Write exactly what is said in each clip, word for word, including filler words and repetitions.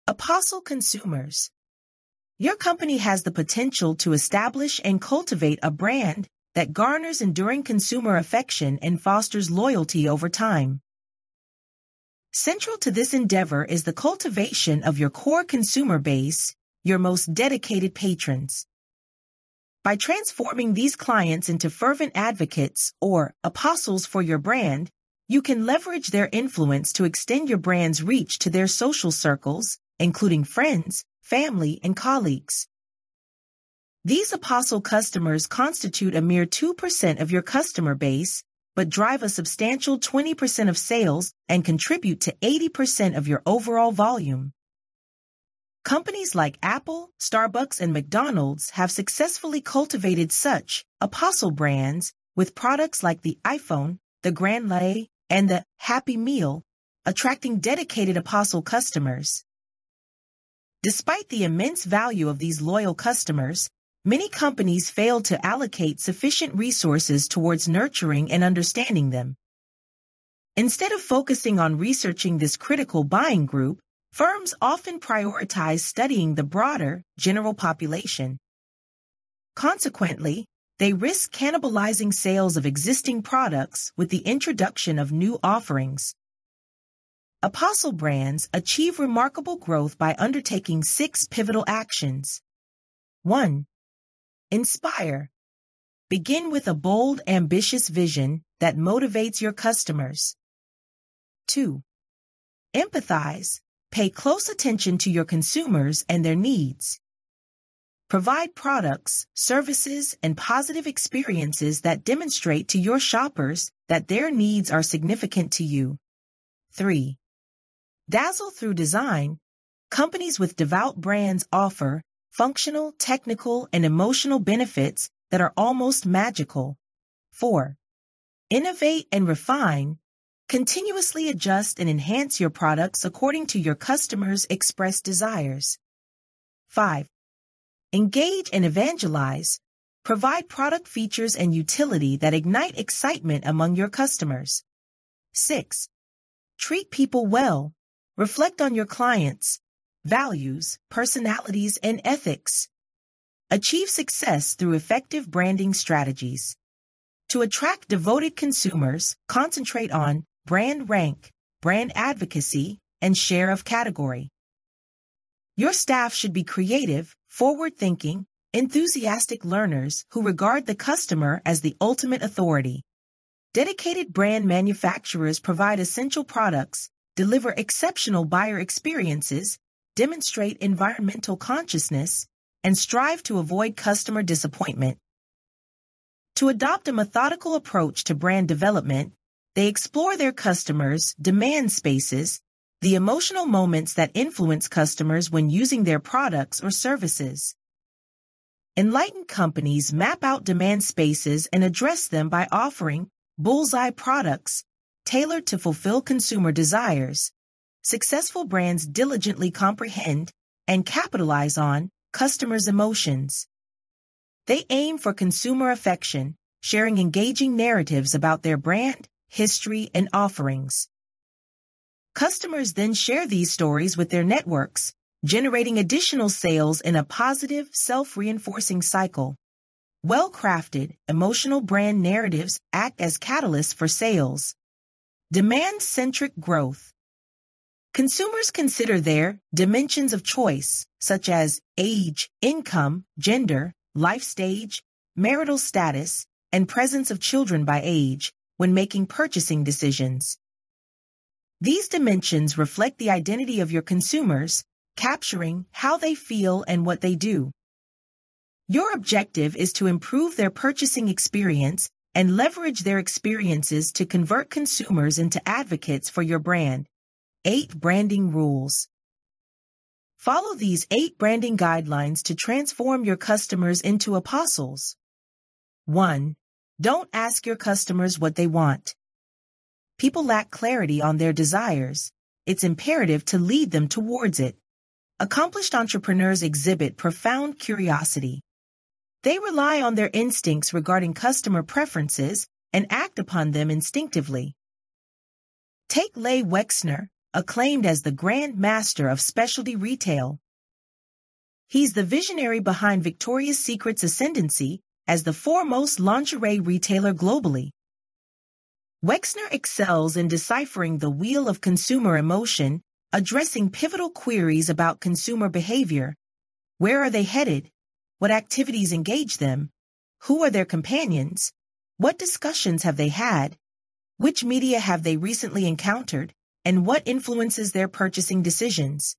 Apostle consumers. Your company has the potential to establish and cultivate a brand that garners enduring consumer affection and fosters loyalty over time. Central to this endeavor is the cultivation of your core consumer base, your most dedicated patrons. By transforming these clients into fervent advocates or apostles for your brand, you can leverage their influence to extend your brand's reach to their social circles, including friends, family, and colleagues. These apostle customers constitute a mere two percent of your customer base, but drive a substantial twenty percent of sales and contribute to eighty percent of your overall volume. Companies like Apple, Starbucks, and McDonald's have successfully cultivated such apostle brands with products like the iPhone, the Grand Lay, and the Happy Meal, attracting dedicated apostle customers. Despite the immense value of these loyal customers, many companies fail to allocate sufficient resources towards nurturing and understanding them. Instead of focusing on researching this critical buying group, firms often prioritize studying the broader, general population. Consequently, they risk cannibalizing sales of existing products with the introduction of new offerings. Apostle brands achieve remarkable growth by undertaking six pivotal actions. one. Inspire. Begin with a bold, ambitious vision that motivates your customers. two. Empathize. Pay close attention to your consumers and their needs. Provide products, services, and positive experiences that demonstrate to your shoppers that their needs are significant to you. three. Dazzle through design. Companies with devout brands offer functional, technical, and emotional benefits that are almost magical. four. Innovate and refine. Continuously adjust and enhance your products according to your customers' expressed desires. five. Engage and evangelize. Provide product features and utility that ignite excitement among your customers. six. Treat people well. Reflect on your clients' values, personalities, and ethics. Achieve success through effective branding strategies. To attract devoted consumers, concentrate on brand rank, brand advocacy, and share of category. Your staff should be creative, forward-thinking, enthusiastic learners who regard the customer as the ultimate authority. Dedicated brand manufacturers provide essential products, deliver exceptional buyer experiences, demonstrate environmental consciousness, and strive to avoid customer disappointment. To adopt a methodical approach to brand development, they explore their customers' demand spaces, the emotional moments that influence customers when using their products or services. Enlightened companies map out demand spaces and address them by offering bullseye products tailored to fulfill consumer desires. Successful brands diligently comprehend and capitalize on customers' emotions. They aim for consumer affection, sharing engaging narratives about their brand, history, and offerings. Customers then share these stories with their networks, generating additional sales in a positive, self-reinforcing cycle. Well-crafted, emotional brand narratives act as catalysts for sales. Demand-centric growth. Consumers consider their dimensions of choice, such as age, income, gender, life stage, marital status, and presence of children by age, when making purchasing decisions. These dimensions reflect the identity of your consumers, capturing how they feel and what they do. Your objective is to improve their purchasing experience and leverage their experiences to convert consumers into advocates for your brand. Eight branding rules. Follow these eight branding guidelines to transform your customers into apostles. one. Don't ask your customers what they want. People lack clarity on their desires. It's imperative to lead them towards it. Accomplished entrepreneurs exhibit profound curiosity. They rely on their instincts regarding customer preferences and act upon them instinctively. Take Leigh Wexner, acclaimed as the Grand Master of specialty retail. He's the visionary behind Victoria's Secret's ascendancy as the foremost lingerie retailer globally. Wexner excels in deciphering the wheel of consumer emotion, addressing pivotal queries about consumer behavior. Where are they headed? What activities engage them? Who are their companions? What discussions have they had? Which media have they recently encountered? And what influences their purchasing decisions?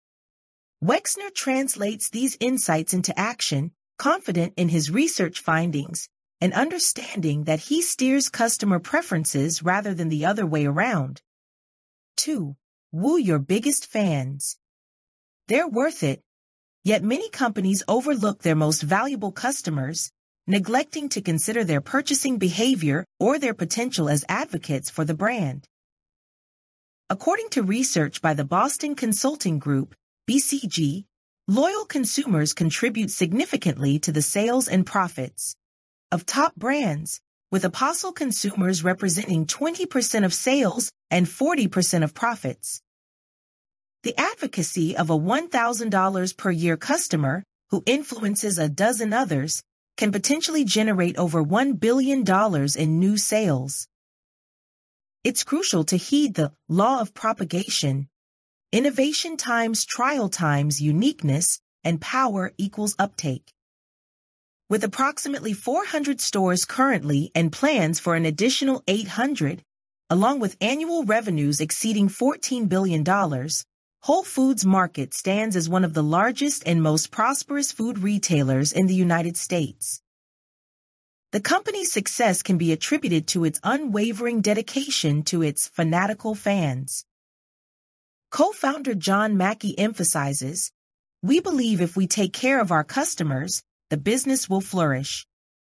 Wexner translates these insights into action, confident in his research findings, and understanding that he steers customer preferences rather than the other way around. two. Woo your biggest fans. They're worth it, yet many companies overlook their most valuable customers, neglecting to consider their purchasing behavior or their potential as advocates for the brand. According to research by the Boston Consulting Group, B C G, loyal consumers contribute significantly to the sales and profits of top brands, with Apostle consumers representing twenty percent of sales and forty percent of profits. The advocacy of a one thousand dollars per year customer who influences a dozen others can potentially generate over one billion dollars in new sales. It's crucial to heed the law of propagation. Innovation times trial times uniqueness, and power equals uptake. With approximately four hundred stores currently and plans for an additional eight hundred, along with annual revenues exceeding fourteen billion dollars, Whole Foods Market stands as one of the largest and most prosperous food retailers in the United States. The company's success can be attributed to its unwavering dedication to its fanatical fans. Co-founder John Mackey emphasizes, "We believe if we take care of our customers, the business will flourish."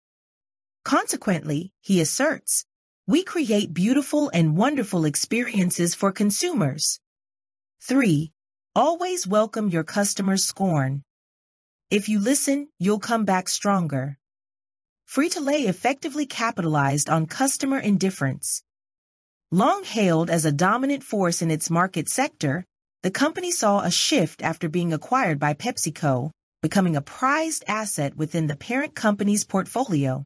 Consequently, he asserts, we create beautiful and wonderful experiences for consumers. three. Always welcome your customers' scorn. If you listen, you'll come back stronger. Frito-Lay effectively capitalized on customer indifference. Long hailed as a dominant force in its market sector, the company saw a shift after being acquired by PepsiCo, becoming a prized asset within the parent company's portfolio.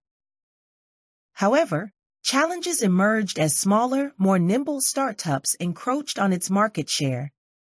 However, challenges emerged as smaller, more nimble startups encroached on its market share.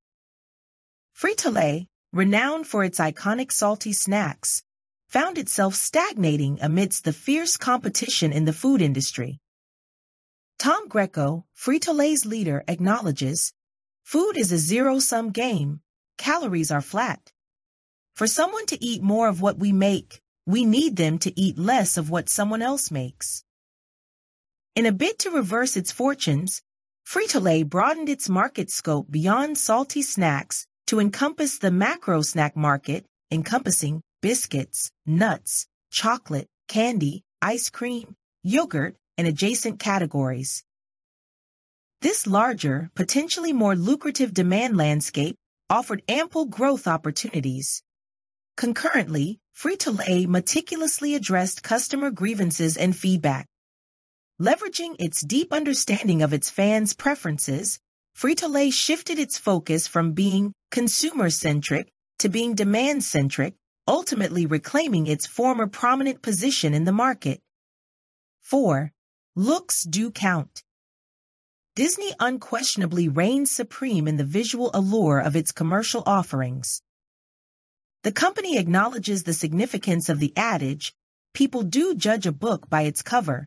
Frito-Lay, renowned for its iconic salty snacks, found itself stagnating amidst the fierce competition in the food industry. Tom Greco, Frito-Lay's leader, acknowledges, "Food is a zero-sum game. Calories are flat. For someone to eat more of what we make, we need them to eat less of what someone else makes." In a bid to reverse its fortunes, Frito-Lay broadened its market scope beyond salty snacks to encompass the macro snack market, encompassing biscuits, nuts, chocolate, candy, ice cream, yogurt, and adjacent categories. This larger, potentially more lucrative demand landscape offered ample growth opportunities. Concurrently, Frito-Lay meticulously addressed customer grievances and feedback. Leveraging its deep understanding of its fans' preferences, Frito-Lay shifted its focus from being consumer-centric to being demand-centric, ultimately reclaiming its former prominent position in the market. four. Looks do count. Disney unquestionably reigns supreme in the visual allure of its commercial offerings. The company acknowledges the significance of the adage, "People do judge a book by its cover."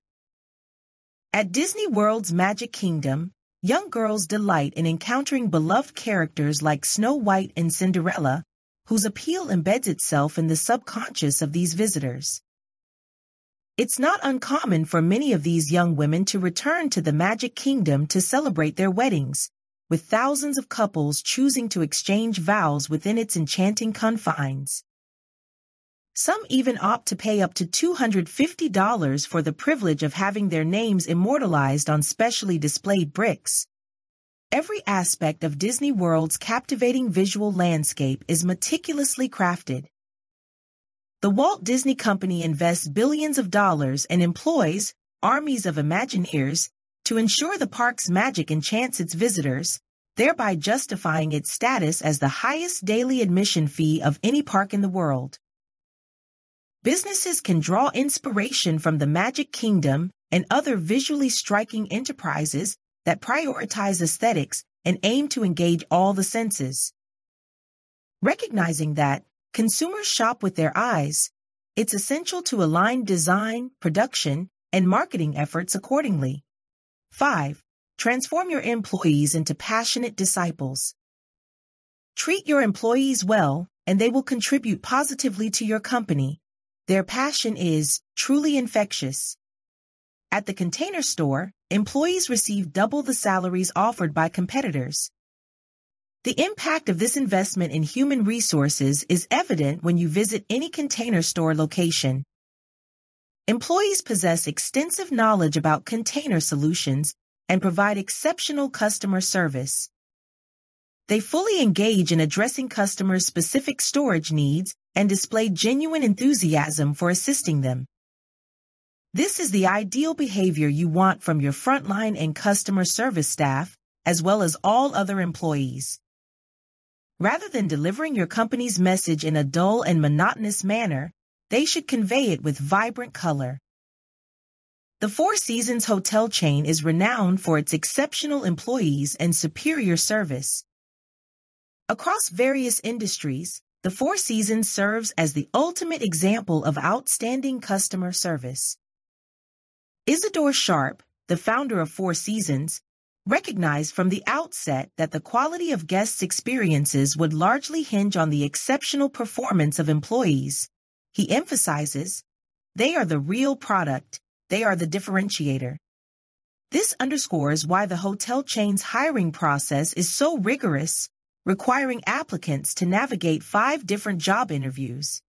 At Disney World's Magic Kingdom, young girls delight in encountering beloved characters like Snow White and Cinderella, whose appeal embeds itself in the subconscious of these visitors. It's not uncommon for many of these young women to return to the Magic Kingdom to celebrate their weddings, with thousands of couples choosing to exchange vows within its enchanting confines. Some even opt to pay up to two hundred fifty dollars for the privilege of having their names immortalized on specially displayed bricks. Every aspect of Disney World's captivating visual landscape is meticulously crafted. The Walt Disney Company invests billions of dollars and employs armies of Imagineers to ensure the park's magic enchants its visitors, thereby justifying its status as the highest daily admission fee of any park in the world. Businesses can draw inspiration from the Magic Kingdom and other visually striking enterprises that prioritize aesthetics and aim to engage all the senses. Recognizing that consumers shop with their eyes, it's essential to align design, production, and marketing efforts accordingly. five. Transform your employees into passionate disciples. Treat your employees well, and they will contribute positively to your company. Their passion is truly infectious. At the Container Store, employees receive double the salaries offered by competitors. The impact of this investment in human resources is evident when you visit any Container Store location. Employees possess extensive knowledge about container solutions and provide exceptional customer service. They fully engage in addressing customers' specific storage needs and display genuine enthusiasm for assisting them. This is the ideal behavior you want from your frontline and customer service staff, as well as all other employees. Rather than delivering your company's message in a dull and monotonous manner, they should convey it with vibrant color. The Four Seasons hotel chain is renowned for its exceptional employees and superior service. Across various industries, the Four Seasons serves as the ultimate example of outstanding customer service. Isidore Sharp, the founder of Four Seasons, recognized from the outset that the quality of guests' experiences would largely hinge on the exceptional performance of employees. He emphasizes, they are the real product, they are the differentiator. This underscores why the hotel chain's hiring process is so rigorous, requiring applicants to navigate five different job interviews.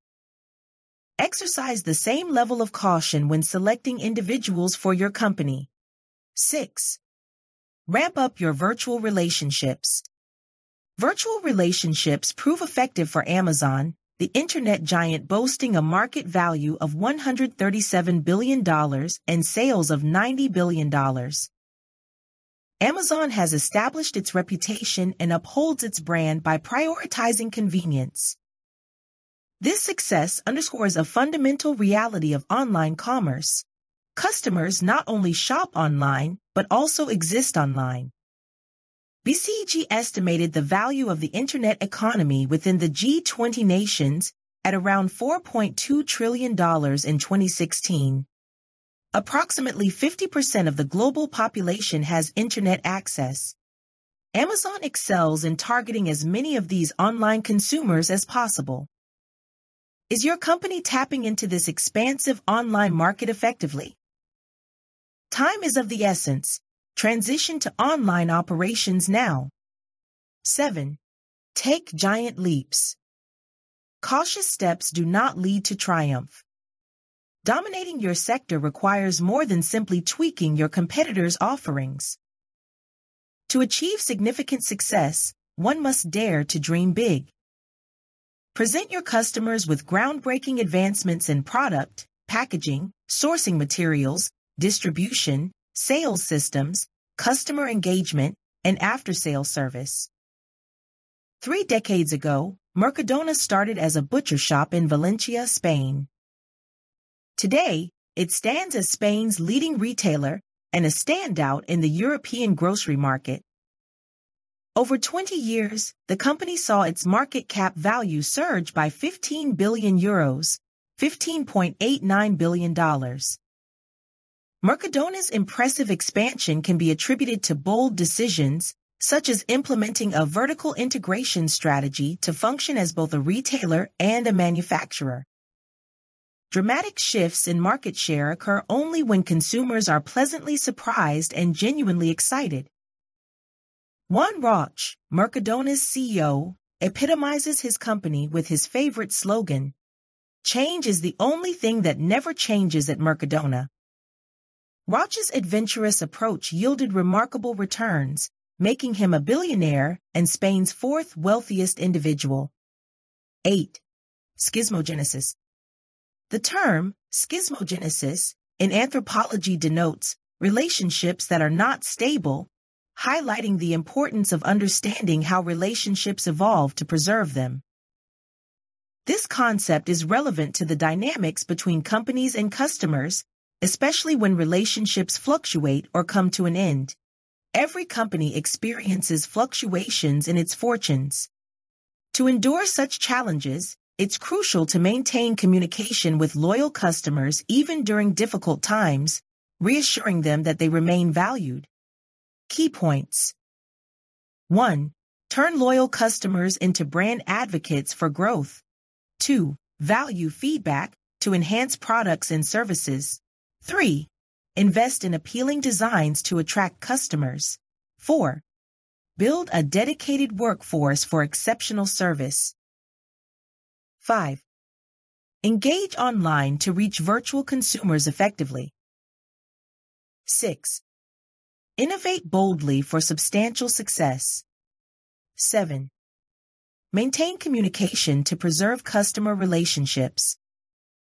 Exercise the same level of caution when selecting individuals for your company. six. Ramp up your virtual relationships. Virtual relationships prove effective for Amazon, the internet giant boasting a market value of one hundred thirty-seven billion dollars and sales of ninety billion dollars. Amazon has established its reputation and upholds its brand by prioritizing convenience. This success underscores a fundamental reality of online commerce. Customers not only shop online, but also exist online. B C G estimated the value of the internet economy within the G twenty nations at around four point two trillion dollars in twenty sixteen. Approximately fifty percent of the global population has internet access. Amazon excels in targeting as many of these online consumers as possible. Is your company tapping into this expansive online market effectively? Time is of the essence. Transition to online operations now. seven. Take giant leaps. Cautious steps do not lead to triumph. Dominating your sector requires more than simply tweaking your competitors' offerings. To achieve significant success, one must dare to dream big. Present your customers with groundbreaking advancements in product, packaging, sourcing materials, distribution, sales systems, customer engagement, and after-sales service. Three decades ago, Mercadona started as a butcher shop in Valencia, Spain. Today, it stands as Spain's leading retailer and a standout in the European grocery market. Over twenty years, the company saw its market cap value surge by fifteen billion euros, fifteen point eight nine billion dollars. Mercadona's impressive expansion can be attributed to bold decisions, such as implementing a vertical integration strategy to function as both a retailer and a manufacturer. Dramatic shifts in market share occur only when consumers are pleasantly surprised and genuinely excited. Juan Roch, Mercadona's C E O, epitomizes his company with his favorite slogan, "Change is the only thing that never changes at Mercadona." Roch's adventurous approach yielded remarkable returns, making him a billionaire and Spain's fourth wealthiest individual. eight. Schismogenesis. The term schismogenesis in anthropology denotes relationships that are not stable, highlighting the importance of understanding how relationships evolve to preserve them. This concept is relevant to the dynamics between companies and customers, especially when relationships fluctuate or come to an end. Every company experiences fluctuations in its fortunes. To endure such challenges, it's crucial to maintain communication with loyal customers even during difficult times, reassuring them that they remain valued. Key points. one. Turn loyal customers into brand advocates for growth. two. Value feedback to enhance products and services. three. Invest in appealing designs to attract customers. four. Build a dedicated workforce for exceptional service. five. Engage online to reach virtual consumers effectively. six. Innovate boldly for substantial success. seven. Maintain communication to preserve customer relationships.